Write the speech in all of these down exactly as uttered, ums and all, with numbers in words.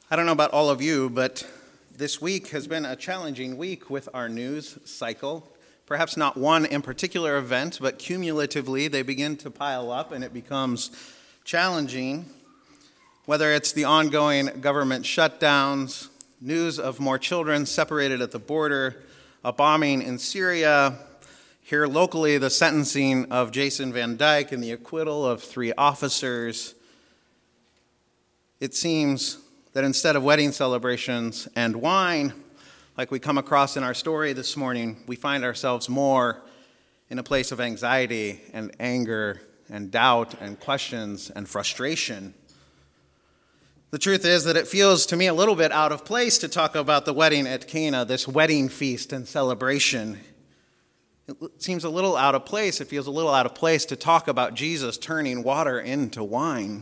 I don't know about all of you, but this week has been a challenging week with our news cycle. Perhaps not one in particular event, but cumulatively they begin to pile up and it becomes challenging. Whether it's the ongoing government shutdowns, news of more children separated at the border, a bombing in Syria, here locally the sentencing of Jason Van Dyke and the acquittal of three officers, it seems that instead of wedding celebrations and wine, like we come across in our story this morning, we find ourselves more in a place of anxiety and anger and doubt and questions and frustration. The truth is that it feels to me a little bit out of place to talk about the wedding at Cana, this wedding feast and celebration. It seems a little out of place. It feels a little out of place to talk about Jesus turning water into wine.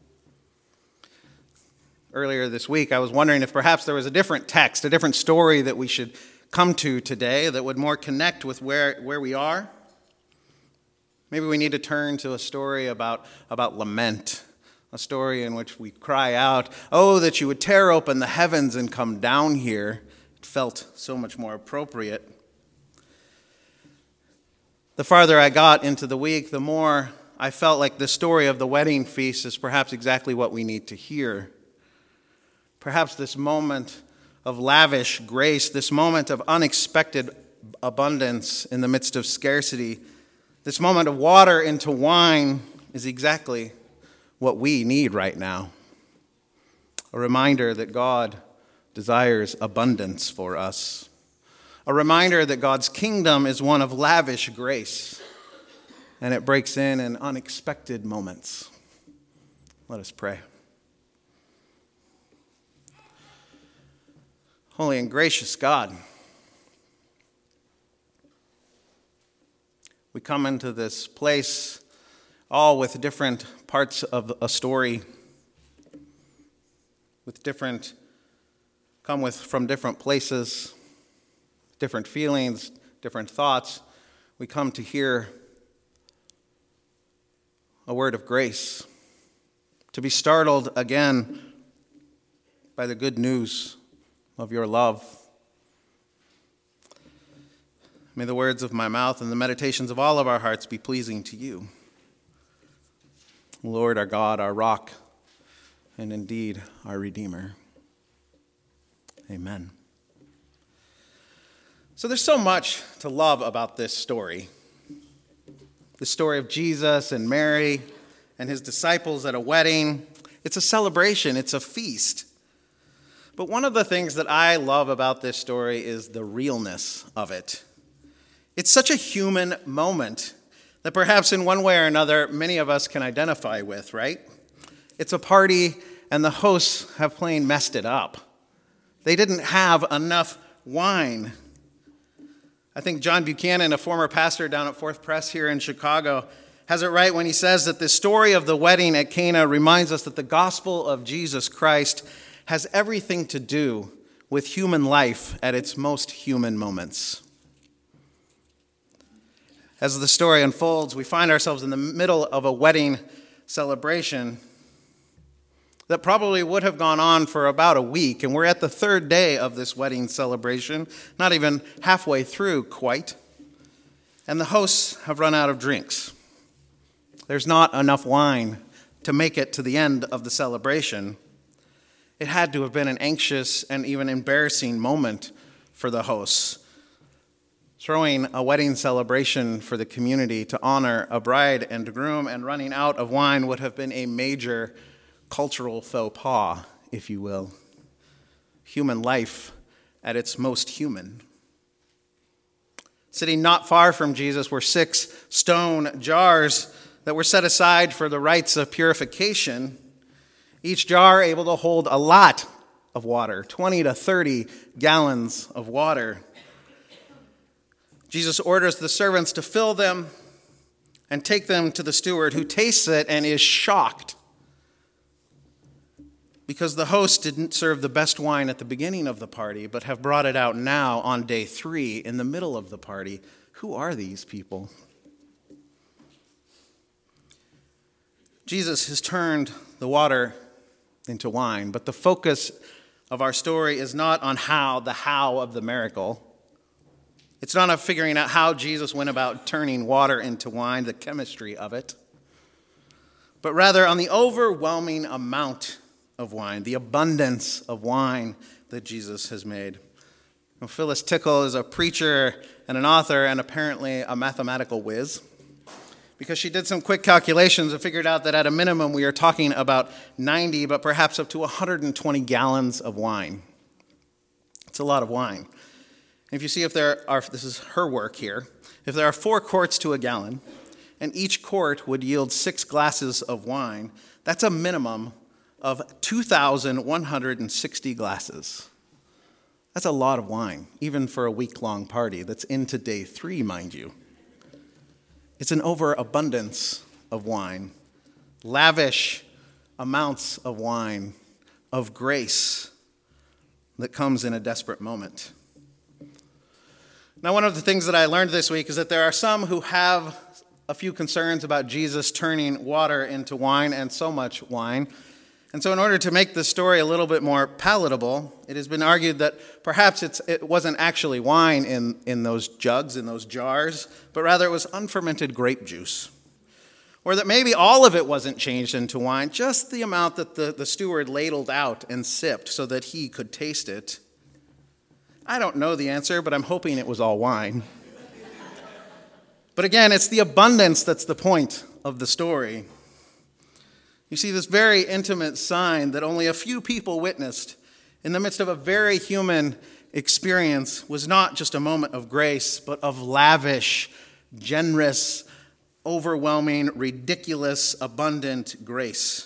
Earlier this week, I was wondering if perhaps there was a different text, a different story that we should come to today that would more connect with where, where we are. Maybe we need to turn to a story about, about lament, a story in which we cry out, "Oh, that you would tear open the heavens and come down here." It felt so much more appropriate. The farther I got into the week, the more I felt like the story of the wedding feast is perhaps exactly what we need to hear. Perhaps this moment of lavish grace, this moment of unexpected abundance in the midst of scarcity, this moment of water into wine is exactly what we need right now. A reminder that God desires abundance for us. A reminder that God's kingdom is one of lavish grace, and it breaks in in unexpected moments. Let us pray. Holy and gracious God, we come into this place all with different parts of a story, with different, come with from different places, different feelings, different thoughts. We come to hear a word of grace, to be startled again by the good news of your love. May the words of my mouth and the meditations of all of our hearts be pleasing to you, Lord, our God, our rock, and indeed our Redeemer. Amen. So there's so much to love about this story. The story of Jesus and Mary and his disciples at a wedding. It's a celebration. It's a feast. But one of the things that I love about this story is the realness of it. It's such a human moment that perhaps in one way or another, many of us can identify with, right? It's a party and the hosts have plain messed it up. They didn't have enough wine. I think John Buchanan, a former pastor down at Fourth Pres here in Chicago, has it right when he says that the story of the wedding at Cana reminds us that the gospel of Jesus Christ has everything to do with human life at its most human moments. As the story unfolds, we find ourselves in the middle of a wedding celebration that probably would have gone on for about a week, and we're at the third day of this wedding celebration, not even halfway through quite, and the hosts have run out of drinks. There's not enough wine to make it to the end of the celebration. It had to have been an anxious and even embarrassing moment for the hosts. Throwing a wedding celebration for the community to honor a bride and groom and running out of wine would have been a major cultural faux pas, if you will. Human life at its most human. Sitting not far from Jesus were six stone jars that were set aside for the rites of purification. Each jar able to hold a lot of water, twenty to thirty gallons of water. Jesus orders the servants to fill them and take them to the steward, who tastes it and is shocked because the host didn't serve the best wine at the beginning of the party, but have brought it out now on day three in the middle of the party. Who are these people? Jesus has turned the water into wine. But the focus of our story is not on how, the how of the miracle. It's not on figuring out how Jesus went about turning water into wine, the chemistry of it, but rather on the overwhelming amount of wine, the abundance of wine that Jesus has made. Now, Phyllis Tickle is a preacher and an author and apparently a mathematical whiz, because she did some quick calculations and figured out that at a minimum we are talking about ninety, but perhaps up to one hundred twenty gallons of wine. It's a lot of wine. If you see if there are, this is her work here, if there are four quarts to a gallon, and each quart would yield six glasses of wine, that's a minimum of two thousand one hundred sixty glasses. That's a lot of wine, even for a week-long party that's into day three, mind you. It's an overabundance of wine, lavish amounts of wine, of grace that comes in a desperate moment. Now, one of the things that I learned this week is that there are some who have a few concerns about Jesus turning water into wine and so much wine. And so in order to make this story a little bit more palatable, it has been argued that perhaps it's, it wasn't actually wine in, in those jugs, in those jars, but rather it was unfermented grape juice. Or that maybe all of it wasn't changed into wine, just the amount that the, the steward ladled out and sipped so that he could taste it. I don't know the answer, but I'm hoping it was all wine. But again, it's the abundance that's the point of the story. You see, this very intimate sign that only a few people witnessed in the midst of a very human experience was not just a moment of grace, but of lavish, generous, overwhelming, ridiculous, abundant grace.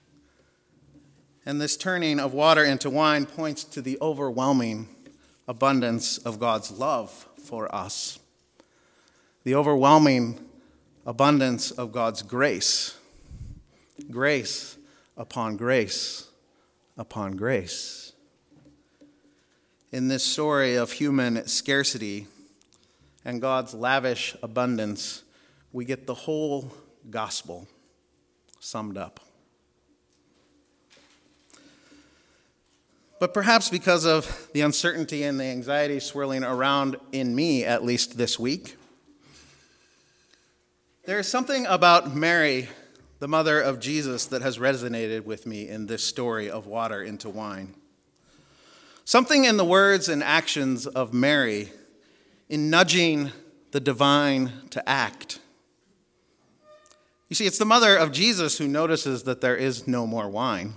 And this turning of water into wine points to the overwhelming abundance of God's love for us, the overwhelming abundance of God's grace, grace upon grace upon grace. In this story of human scarcity and God's lavish abundance, we get the whole gospel summed up. But perhaps because of the uncertainty and the anxiety swirling around in me, at least this week, there is something about Mary, the mother of Jesus, that has resonated with me in this story of water into wine. Something in the words and actions of Mary in nudging the divine to act. You see, it's the mother of Jesus who notices that there is no more wine.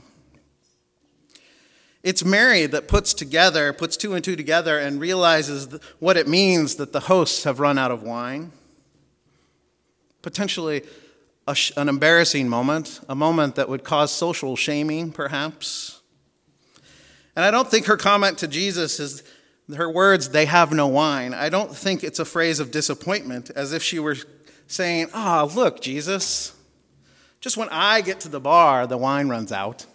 It's Mary that puts together, puts two and two together and realizes what it means that the hosts have run out of wine. Potentially a sh- an embarrassing moment, a moment that would cause social shaming, perhaps. And I don't think her comment to Jesus is, her words, "they have no wine." I don't think it's a phrase of disappointment, as if she were saying, "Ah, oh, look, Jesus, just when I get to the bar, the wine runs out."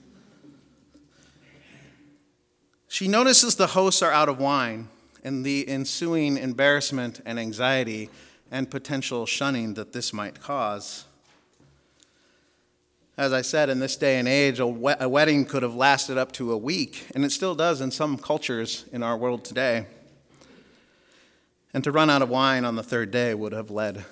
She notices the hosts are out of wine and the ensuing embarrassment and anxiety and potential shunning that this might cause. As I said, in this day and age, a wedding could have lasted up to a week, and it still does in some cultures in our world today. And to run out of wine on the third day would have led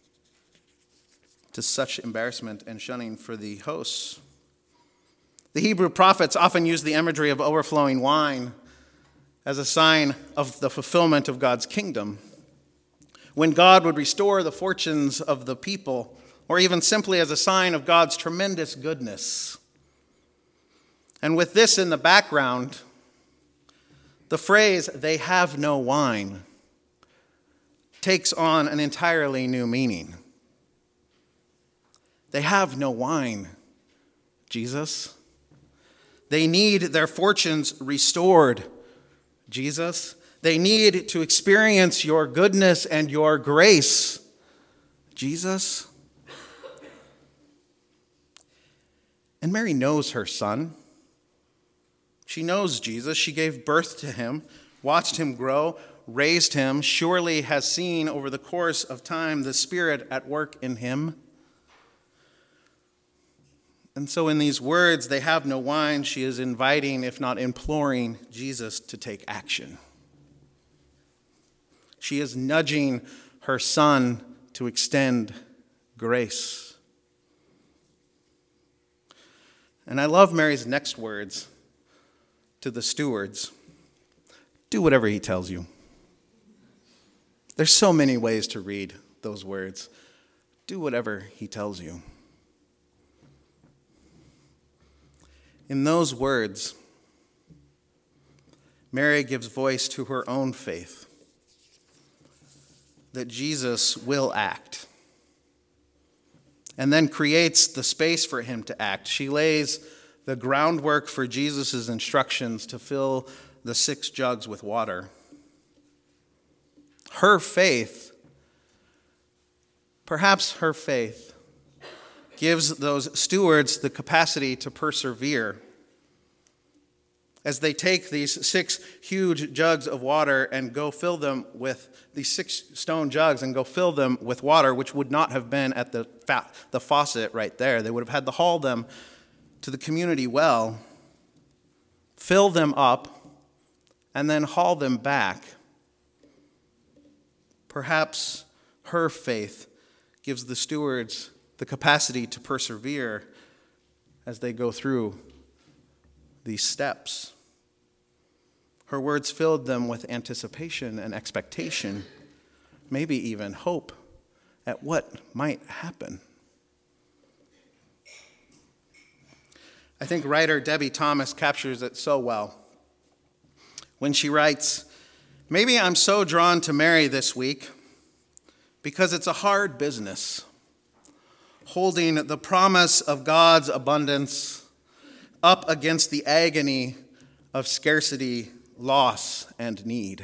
to such embarrassment and shunning for the hosts. The Hebrew prophets often use the imagery of overflowing wine as a sign of the fulfillment of God's kingdom, when God would restore the fortunes of the people, or even simply as a sign of God's tremendous goodness. And with this in the background, the phrase, "they have no wine," takes on an entirely new meaning. They have no wine, Jesus. They need their fortunes restored, Jesus. They need to experience your goodness and your grace, Jesus. And Mary knows her son. She knows Jesus. She gave birth to him, watched him grow, raised him, surely has seen over the course of time the Spirit at work in him. And so in these words, they have no wine, she is inviting, if not imploring, Jesus to take action. She is nudging her son to extend grace. And I love Mary's next words to the stewards. Do whatever he tells you. There's so many ways to read those words. Do whatever he tells you. In those words, Mary gives voice to her own faith that Jesus will act, and then creates the space for him to act. She lays the groundwork for Jesus' instructions to fill the six jugs with water. Her faith, perhaps her faith, gives those stewards the capacity to persevere as they take these six huge jugs of water and go fill them with these six stone jugs and go fill them with water, which would not have been at the fa- the faucet right there. They would have had to haul them to the community well, fill them up, and then haul them back. Perhaps her faith gives the stewards the capacity to persevere as they go through these steps. Her words filled them with anticipation and expectation, maybe even hope at what might happen. I think writer Debbie Thomas captures it so well when she writes, "Maybe I'm so drawn to Mary this week because it's a hard business, holding the promise of God's abundance up against the agony of scarcity, loss, and need."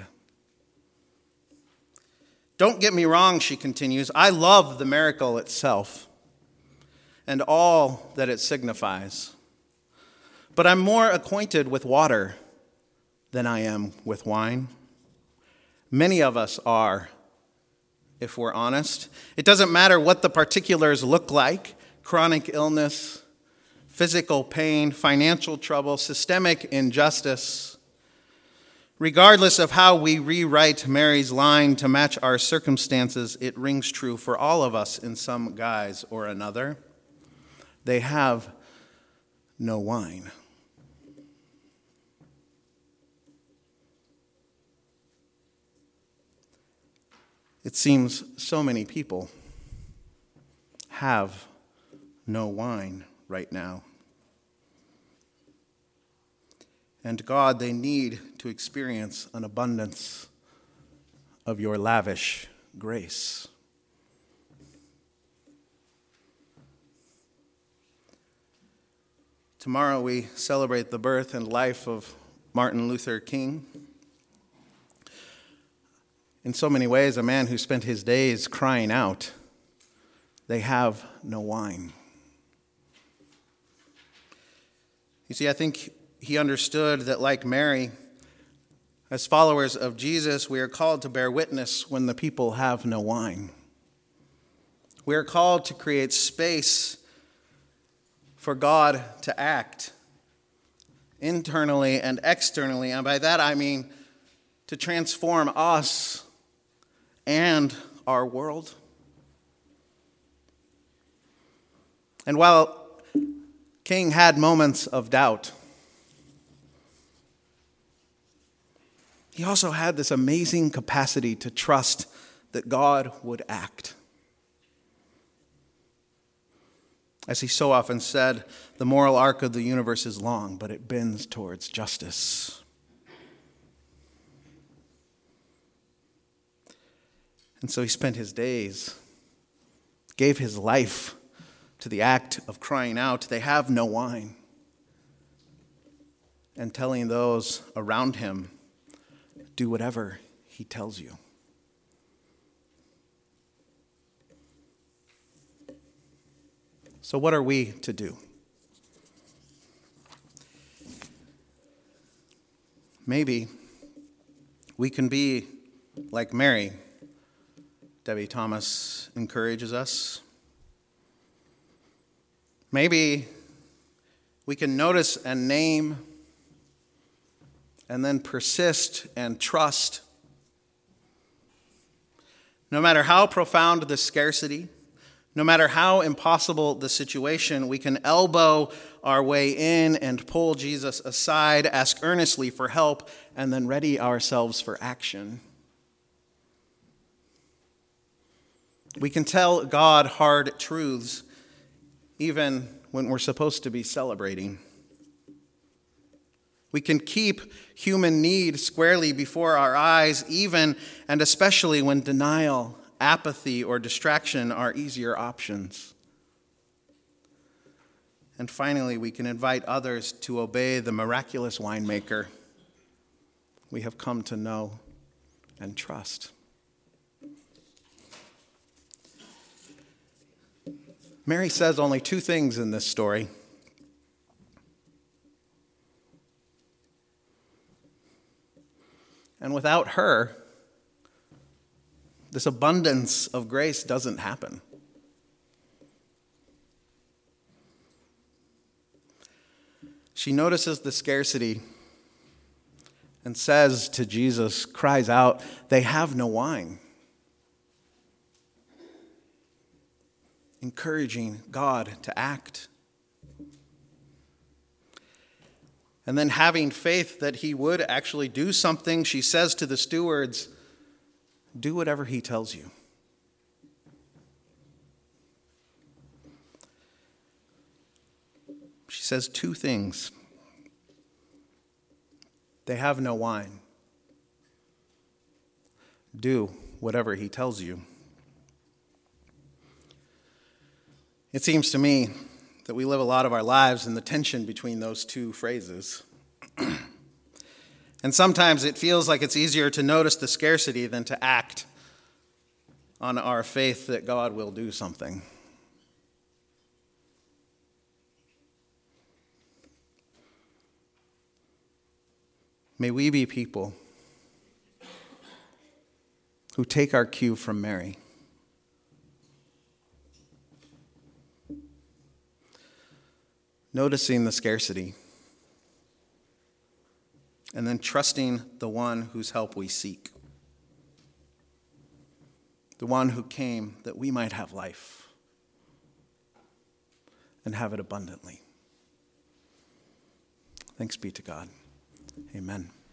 Don't get me wrong, she continues, I love the miracle itself and all that it signifies. But I'm more acquainted with water than I am with wine. Many of us are, if we're honest. It doesn't matter what the particulars look like: chronic illness, physical pain, financial trouble, systemic injustice. Regardless of how we rewrite Mary's line to match our circumstances, it rings true for all of us in some guise or another. They have no wine. It seems so many people have no wine right now. And God, they need to experience an abundance of your lavish grace. Tomorrow we celebrate the birth and life of Martin Luther King. In so many ways, a man who spent his days crying out, "They have no wine." You see, I think he understood that, like Mary, as followers of Jesus, we are called to bear witness when the people have no wine. We are called to create space for God to act internally and externally. And by that I mean to transform us and our world. And while King had moments of doubt, he also had this amazing capacity to trust that God would act. As he so often said, the moral arc of the universe is long, but it bends towards justice. And so he spent his days, gave his life to the act of crying out, "They have no wine," and telling those around him, "Do whatever he tells you." So what are we to do? Maybe we can be like Mary. Debbie Thomas encourages us. Maybe We can notice and name, and then persist and trust. No matter how profound the scarcity, no matter how impossible the situation, we can elbow our way in and pull Jesus aside, ask earnestly for help, and then ready ourselves for action. We can tell God hard truths even when we're supposed to be celebrating. We can keep human need squarely before our eyes, even and especially when denial, apathy, or distraction are easier options. And finally, we can invite others to obey the miraculous winemaker we have come to know and trust. Mary says only two things in this story. And without her, this abundance of grace doesn't happen. She notices the scarcity and says to Jesus, cries out, "They have no wine." Encouraging God to act. And then having faith that he would actually do something, she says to the stewards, "Do whatever he tells you." She says two things. They have no wine. Do whatever he tells you. It seems to me that we live a lot of our lives in the tension between those two phrases. And sometimes it feels like it's easier to notice the scarcity than to act on our faith that God will do something. May we be people who take our cue from Mary. Noticing the scarcity, and then trusting the one whose help we seek, the one who came that we might have life and have it abundantly. Thanks be to God. Amen.